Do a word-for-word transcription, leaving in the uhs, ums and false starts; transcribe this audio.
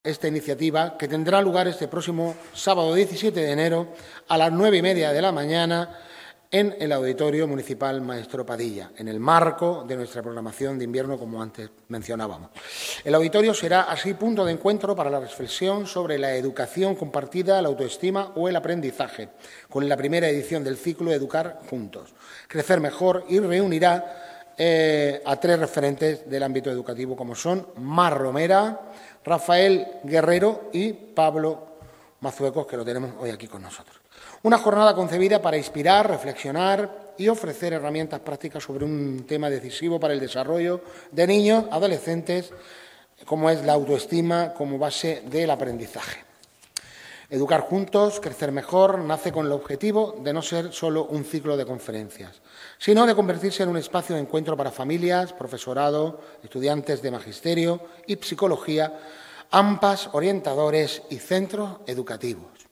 esta iniciativa, que tendrá lugar este próximo sábado diecisiete de enero a las nueve y media de la mañana en el Auditorio Municipal Maestro Padilla, en el marco de nuestra programación de invierno, como antes mencionábamos. El auditorio será así punto de encuentro para la reflexión sobre la educación compartida, la autoestima o el aprendizaje, con la primera edición del ciclo Educar Juntos, Crecer Mejor, y reunirá eh, a tres referentes del ámbito educativo, como son Mar Romera, Rafael Guerrero y Pablo Mazuecos, que lo tenemos hoy aquí con nosotros. Una jornada concebida para inspirar, reflexionar y ofrecer herramientas prácticas sobre un tema decisivo para el desarrollo de niños, adolescentes, como es la autoestima como base del aprendizaje. Educar Juntos, Crecer Mejor, nace con el objetivo de no ser solo un ciclo de conferencias, sino de convertirse en un espacio de encuentro para familias, profesorado, estudiantes de magisterio y psicología, A M P As, orientadores y centros educativos.